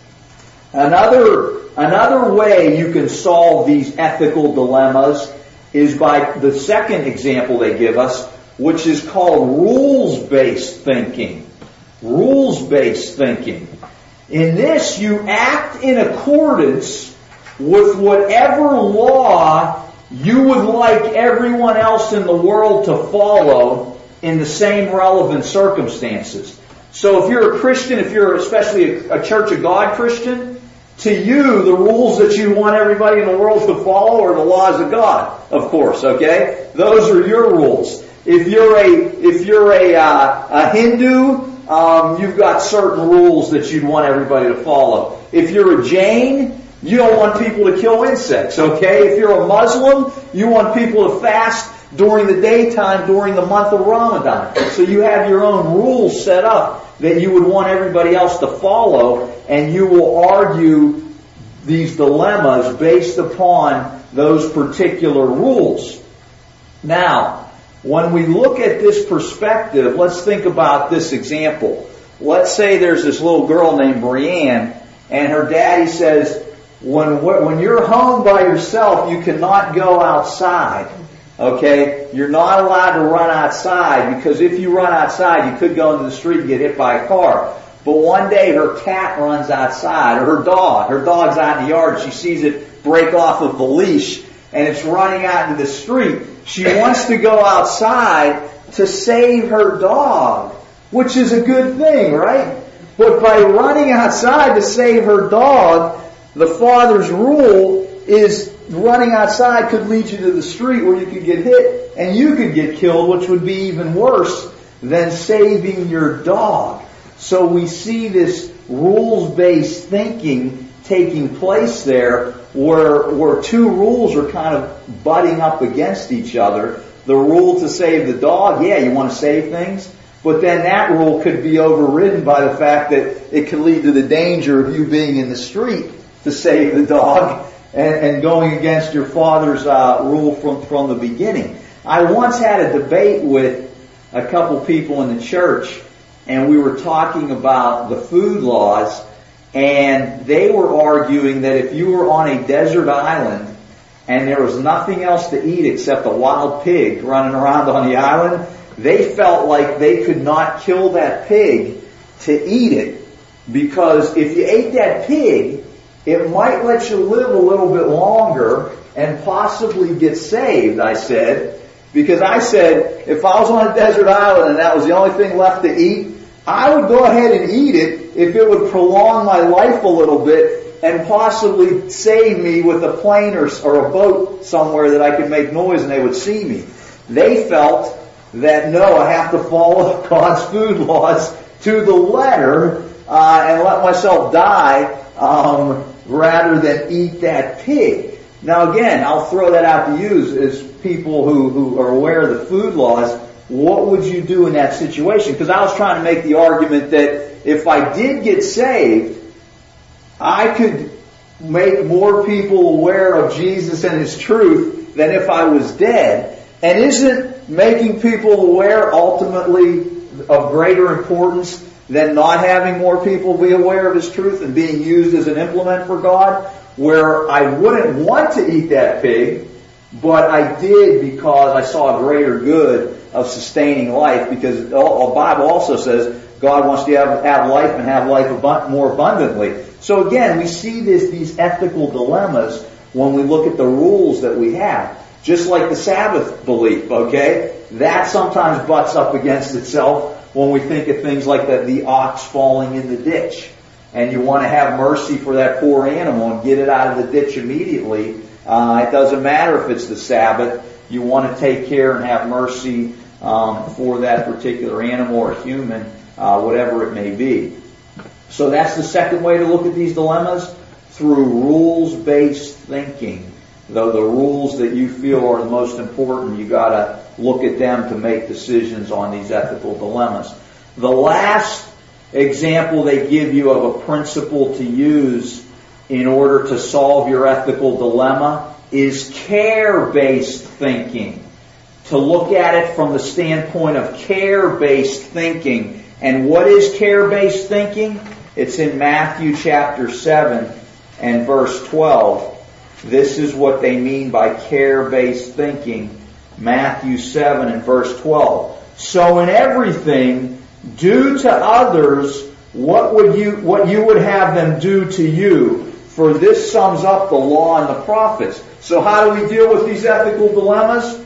Another way you can solve these ethical dilemmas is by the second example they give us, which is called rules-based thinking. Rules-based thinking. In this, you act in accordance with whatever law you would like everyone else in the world to follow in the same relevant circumstances. So if you're a Christian, if you're especially a Church of God Christian, to you, the rules that you want everybody in the world to follow are the laws of God, of course, okay? Those are your rules. If you're a Hindu, you've got certain rules that you'd want everybody to follow. If you're a Jain, you don't want people to kill insects, okay? If you're a Muslim, you want people to fast during the daytime during the month of Ramadan. So you have your own rules set up that you would want everybody else to follow, and you will argue these dilemmas based upon those particular rules. Now, when we look at this perspective, let's think about this example. Let's say there's this little girl named Brianne, and her daddy says, when you're home by yourself, you cannot go outside. Okay? You're not allowed to run outside, because if you run outside, you could go into the street and get hit by a car. But one day her cat runs outside, or her dog's out in the yard, she sees it break off of the leash, and it's running out into the street. She wants to go outside to save her dog, which is a good thing, right? But by running outside to save her dog, the father's rule is running outside could lead you to the street where you could get hit and you could get killed, which would be even worse than saving your dog. So we see this rules-based thinking taking place there where two rules are kind of butting up against each other. The rule to save the dog, yeah, you want to save things, but then that rule could be overridden by the fact that it could lead to the danger of you being in the street to save the dog and going against your father's rule from the beginning. I once had a debate with a couple people in the church, and we were talking about the food laws, and they were arguing that if you were on a desert island and there was nothing else to eat except a wild pig running around on the island, they felt like they could not kill that pig to eat it, because if you ate that pig, it might let you live a little bit longer and possibly get saved, I said. Because I said, if I was on a desert island and that was the only thing left to eat, I would go ahead and eat it if it would prolong my life a little bit and possibly save me with a plane or a boat somewhere that I could make noise and they would see me. They felt that, no, I have to follow God's food laws to the letter and let myself die rather than eat that pig. Now again, I'll throw that out to you as people who are aware of the food laws. What would you do in that situation? Because I was trying to make the argument that if I did get saved, I could make more people aware of Jesus and His truth than if I was dead. And isn't making people aware ultimately of greater importance than not having more people be aware of His truth and being used as an implement for God? Where I wouldn't want to eat that pig, but I did because I saw a greater good of sustaining life, because the Bible also says God wants to have life and have life more abundantly. So again, we see these ethical dilemmas when we look at the rules that we have. Just like the Sabbath belief, okay? That sometimes butts up against itself when we think of things like the ox falling in the ditch. And you want to have mercy for that poor animal and get it out of the ditch immediately. It doesn't matter if it's the Sabbath. You want to take care and have mercy for that particular animal or human, whatever it may be. So that's the second way to look at these dilemmas, through rules-based thinking. Though the rules that you feel are the most important, you got to look at them to make decisions on these ethical dilemmas. The last example they give you of a principle to use in order to solve your ethical dilemma is care-based thinking. To look at it from the standpoint of care-based thinking. And what is care-based thinking? It's in Matthew chapter 7 and verse 12. This is what they mean by care-based thinking. Matthew 7 and verse 12. So in everything, do to others what you would have them do to you, for this sums up the law and the prophets. So how do we deal with these ethical dilemmas?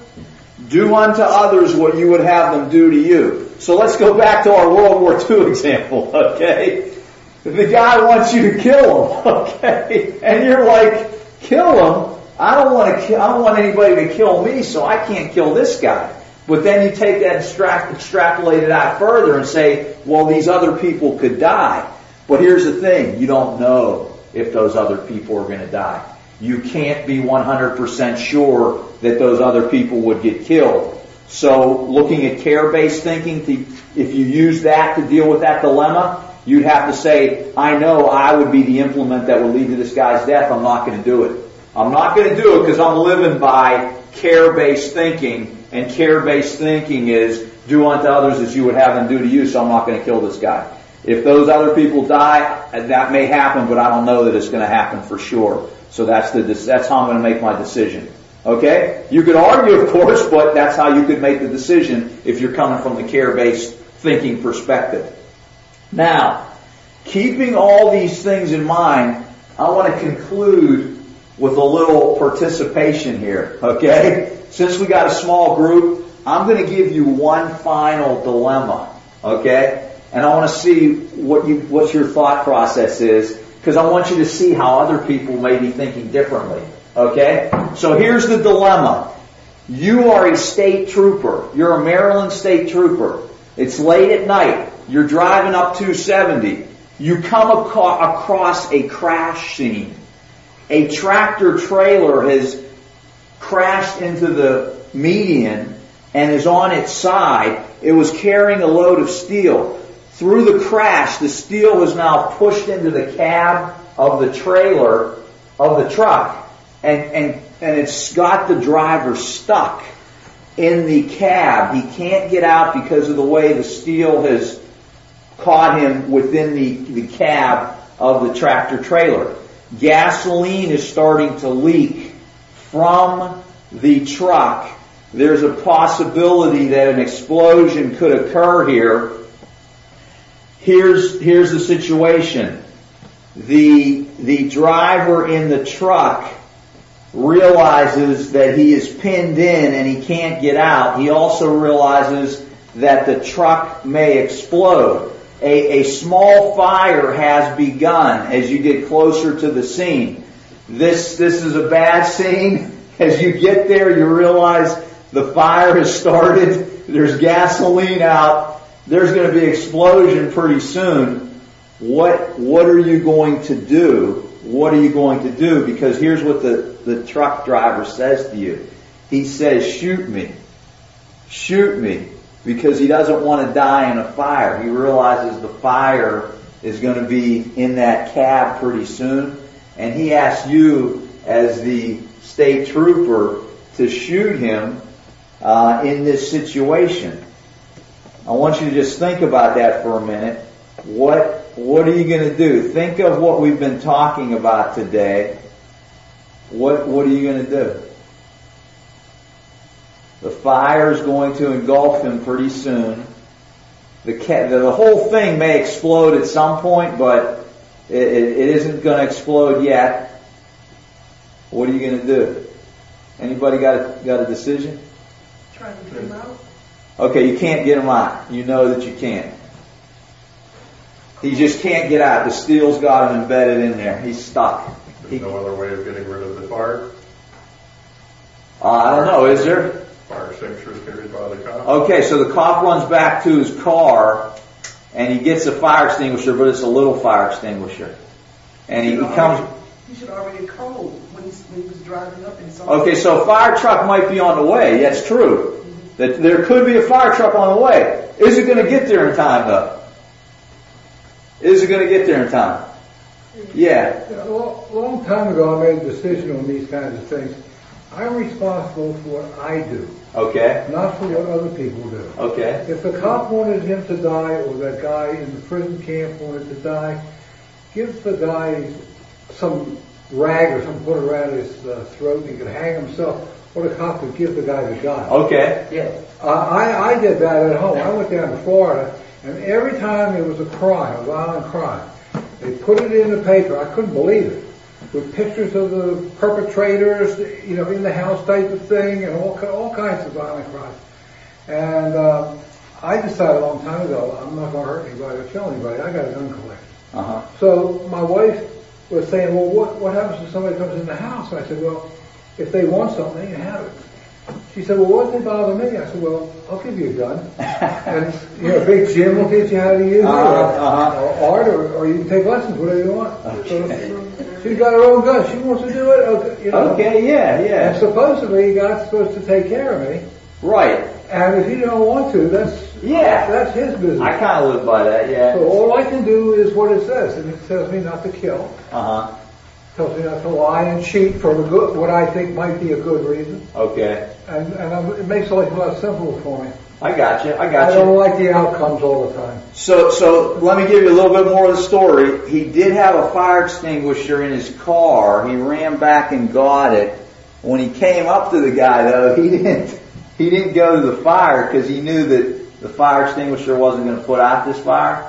Do unto others what you would have them do to you. So let's go back to our World War II example, okay? The guy wants you to kill him, okay? And you're like, kill him? I don't want anybody to kill me, so I can't kill this guy. But then you take that and extrapolate it out further and say, well, these other people could die. But here's the thing. You don't know if those other people are going to die. You can't be 100% sure that those other people would get killed. So looking at care-based thinking, if you use that to deal with that dilemma, you'd have to say, I know I would be the implement that would lead to this guy's death. I'm not going to do it. I'm not going to do it because I'm living by care-based thinking. And care-based thinking is do unto others as you would have them do to you, so I'm not going to kill this guy. If those other people die, that may happen, but I don't know that it's going to happen for sure. So that's how I'm going to make my decision. Okay? You could argue, of course, but that's how you could make the decision if you're coming from the care-based thinking perspective. Now, keeping all these things in mind, I want to conclude with a little participation here. Okay? Since we got a small group, I'm going to give you one final dilemma. Okay? And I want to see what your thought process is, because I want you to see how other people may be thinking differently. Okay? So here's the dilemma. You are a state trooper. You're a Maryland state trooper. It's late at night. You're driving up 270. You come across a crash scene. A tractor trailer has crashed into the median and is on its side. It was carrying a load of steel. Through the crash, the steel was now pushed into the cab of the trailer of the truck, and it's got the driver stuck in the cab. He can't get out because of the way the steel has caught him within the cab of the tractor trailer. Gasoline is starting to leak from the truck. There's a possibility that an explosion could occur here. Here's the situation. The driver in the truck realizes that he is pinned in and he can't get out. He also realizes that the truck may explode. A small fire has begun as you get closer to the scene. This is a bad scene. As you get there, you realize the fire has started. There's gasoline out. There's going to be an explosion pretty soon. What are you going to do? What are you going to do? Because here's what the truck driver says to you. He says, shoot me. Shoot me. Because he doesn't want to die in a fire. He realizes the fire is going to be in that cab pretty soon. And he asks you, as the state trooper, to shoot him in this situation. I want you to just think about that for a minute. What are you going to do? Think of what we've been talking about today. What are you going to do? The fire is going to engulf him pretty soon. The whole thing may explode at some point, but it isn't going to explode yet. What are you going to do? Anybody got a decision? Trying to get him out. Okay, you can't get him out. You know that you can't. He just can't get out. The steel's got him embedded in there. He's stuck. There's no other way of getting rid of the fire? I don't know, is there? Fire extinguisher is carried by the cop? Okay, so the cop runs back to his car, and he gets a fire extinguisher, but it's a little fire extinguisher. And he comes... He should already called when he was driving up and saw... Okay, so a fire truck might be on the way. That's true. That there could be a fire truck on the way. Is it going to get there in time, though? Is it going to get there in time? Yeah. A long time ago, I made a decision on these kinds of things. I'm responsible for what I do, Okay. not for what other people do. Okay. If the cop wanted him to die, or that guy in the prison camp wanted to die, give the guy some rag or something put around his throat and he could hang himself, or the cop could give the guy the gun. Okay. Yeah. I did that at home. I went down to Florida, and every time there was a crime, a violent crime, they put it in the paper. I couldn't believe it, with pictures of the perpetrators, in the house type of thing, and all kinds of violent crimes. And I decided a long time ago, I'm not going to hurt anybody or kill anybody. I got a gun collection. Uh-huh. So my wife was saying, well, what happens if somebody comes in the house? And I said, well, if they want something, they can have it. She said, well, what does it bother me? I said, well, I'll give you a gun. And, Big Jim will teach you how to use it, or art, or you can take lessons, whatever you want. Okay. So she's got her own gun. She wants to do it. Okay, Okay, yeah. And supposedly, God's supposed to take care of me. Right. And if he don't want to, that's his business. I kind of live by that, yeah. So all I can do is what it says. And it tells me not to kill. Uh-huh. Tells me not to lie and cheat for what I think might be a good reason. Okay. And it makes life a lot simpler for me. I got you. I don't like the outcomes all the time. So let me give you a little bit more of the story. He did have a fire extinguisher in his car. He ran back and got it. When he came up to the guy, though, he didn't go to the fire because he knew that the fire extinguisher wasn't going to put out this fire.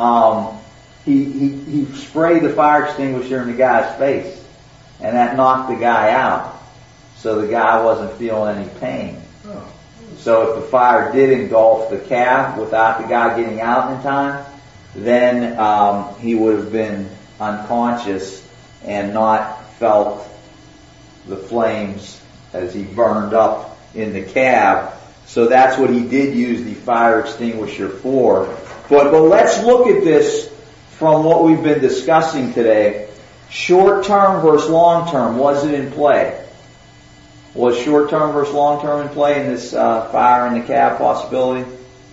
He sprayed the fire extinguisher in the guy's face, and that knocked the guy out. So the guy wasn't feeling any pain. Oh. So if the fire did engulf the cab without the guy getting out in time, then he would have been unconscious and not felt the flames as he burned up in the cab. So that's what he did use the fire extinguisher for. But let's look at this from what we've been discussing today. Short-term versus long-term. Was it in play? Was short-term versus long-term in play in this fire in the cab possibility?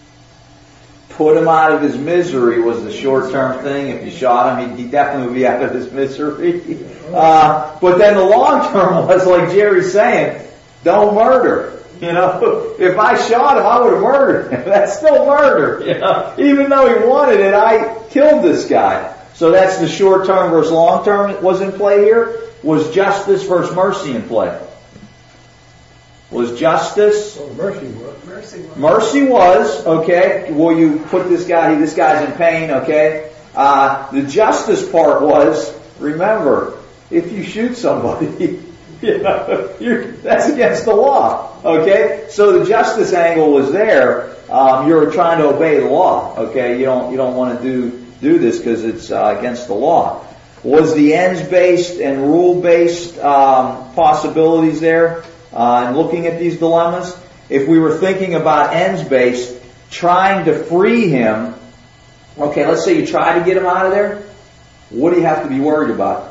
Put him out of his misery was the short-term thing. If you shot him, he'd definitely be out of his misery. But then the long-term was, like Jerry's saying, don't murder. If I shot him, I would have murdered him. That's still murder. Even though he wanted it, I killed this guy. So that's the short-term versus long-term was in play here. Was justice versus mercy in play? Was justice? Well, mercy was. Mercy was, okay. Well, you put this guy's in pain, okay. The justice part was, remember, if you shoot somebody, that's against the law, okay. So the justice angle was there. You're trying to obey the law, okay. You don't want to do this because it's against the law. Was the ends-based and rule-based possibilities there? And looking at these dilemmas, if we were thinking about ends-based, trying to free him, okay, let's say you try to get him out of there, what do you have to be worried about?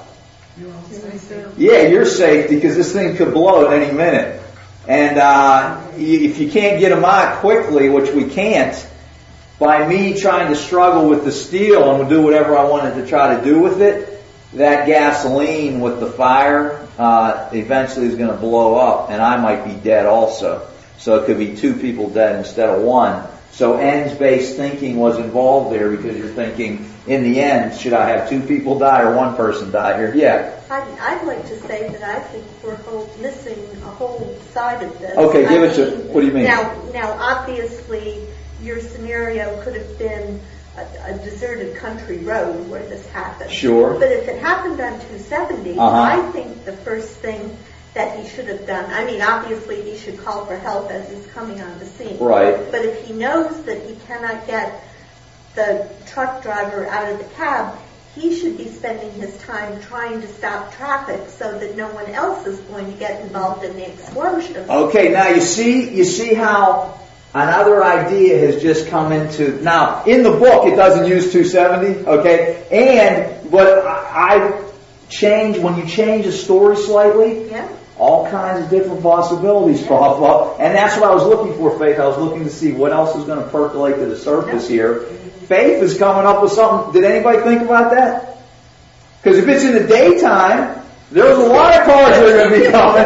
Yeah, your safety, because this thing could blow at any minute. And if you can't get him out quickly, which we can't, by me trying to struggle with the steel and do whatever I wanted to try to do with it, that gasoline with the fire eventually is going to blow up, and I might be dead also. So it could be 2 people dead instead of 1. So ends-based thinking was involved there because you're thinking, in the end, should I have 2 people die or 1 person die here? Yeah. I'd like to say that I think we're missing a whole side of this. Okay, what do you mean? Now, obviously, your scenario could have been a deserted country road where this happened. Sure. But if it happened on 270, I think the first thing that he should have done. I mean, obviously he should call for help as he's coming on the scene. Right. But if he knows that he cannot get the truck driver out of the cab, he should be spending his time trying to stop traffic so that no one else is going to get involved in the explosion. Okay, now you see how another idea has just come into, now in the book it doesn't use 270, okay, but I change, when you change a story slightly, Yeah. all kinds of different possibilities pop up, and that's what I was looking for, Faith. I was looking to see what else is going to percolate to the surface here. Faith is coming up with something. Did anybody think about that? Because if it's in the daytime, there's a lot of cars that are going to be coming.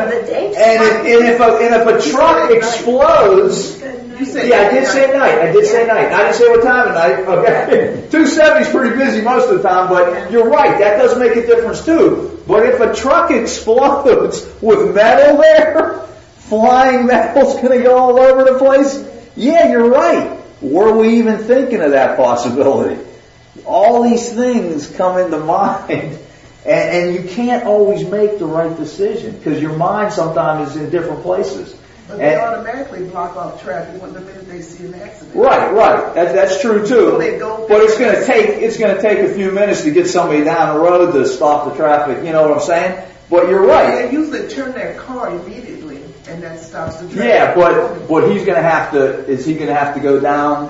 And if a truck explodes, yeah, I did say night. I didn't say what time of night. Okay, 270 is pretty busy most of the time, but you're right. That does make a difference too. But if a truck explodes with metal there, flying metal's going to go all over the place. Yeah, you're right. Were we even thinking of that possibility? All these things come into mind, and you can't always make the right decision because your mind sometimes is in different places. But they automatically block off traffic when the minute they see an accident. Right. That's true too. So they go, but it's going to take a few minutes to get somebody down the road to stop the traffic. You know what I'm saying? But you're right. They usually turn their car immediately, and that stops the traffic. Yeah, but he's going to have to. Is he going to have to go down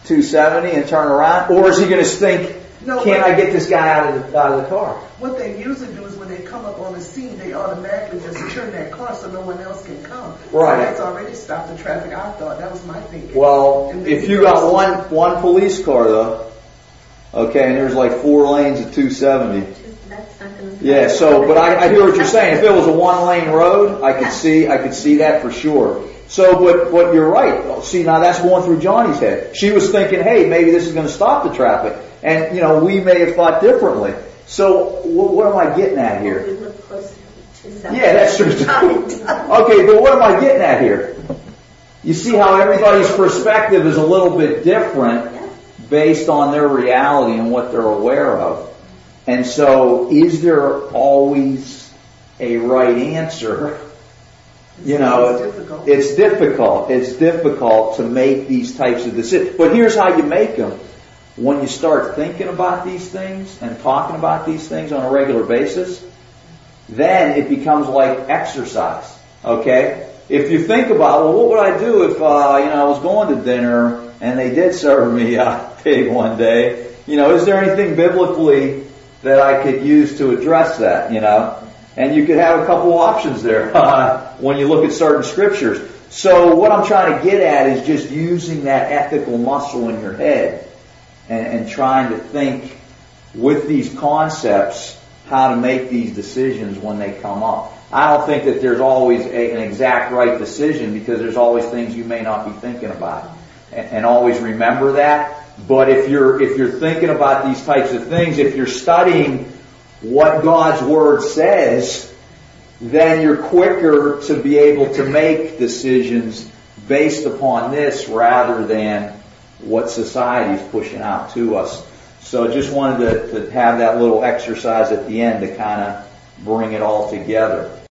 270 and turn around, or is he going to think, can I get this guy out of the car? What they usually do is when they come up on the scene, they automatically just turn their car so no one else can come. Right. So that's already stopped the traffic. I thought that was my thinking. Well, if you got one police car though, okay, and there's like 4 lanes at 270. That's not going to. Yeah. So, but I hear what you're saying. If it was a 1-lane road, I could see that for sure. So, but you're right. See, now that's going through Johnny's head. She was thinking, hey, maybe this is going to stop the traffic, and we may have thought differently. So, what am I getting at here? We look closer to something. Yeah, that's true too. Okay, but what am I getting at here? You see how everybody's perspective is a little bit different based on their reality and what they're aware of. And so, is there always a right answer? It's difficult. It's difficult to make these types of decisions. But here's how you make them. When you start thinking about these things and talking about these things on a regular basis, then it becomes like exercise. Okay? If you think about, well, what would I do if I was going to dinner and they did serve me a pig one day? Is there anything biblically that I could use to address that? And you could have a couple options there when you look at certain scriptures. So what I'm trying to get at is just using that ethical muscle in your head and trying to think with these concepts how to make these decisions when they come up. I don't think that there's always an exact right decision because there's always things you may not be thinking about. And always remember that. But if you're thinking about these types of things, if you're studying what God's Word says, then you're quicker to be able to make decisions based upon this rather than what society's pushing out to us. So just wanted to have that little exercise at the end to kind of bring it all together.